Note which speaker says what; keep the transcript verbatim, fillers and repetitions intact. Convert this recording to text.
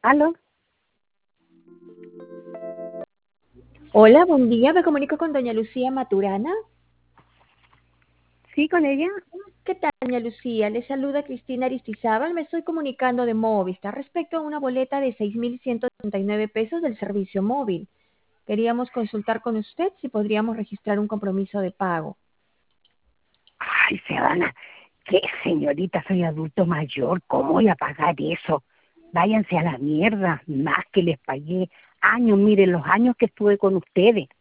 Speaker 1: ¿Aló?
Speaker 2: Hola, buen día. Me comunico con doña Lucía Maturana.
Speaker 1: ¿Sí, con ella?
Speaker 2: ¿Qué tal, doña Lucía? Le saluda Cristina Aristizábal. Me estoy comunicando de Movistar respecto a una boleta de seis mil ciento treinta y nueve pesos del servicio móvil. Queríamos consultar con usted si podríamos registrar un compromiso de pago.
Speaker 1: Ay, Sebana, qué señorita, soy adulto mayor, ¿cómo voy a pagar eso? Váyanse a la mierda, más que les pagué años, miren los años que estuve con ustedes.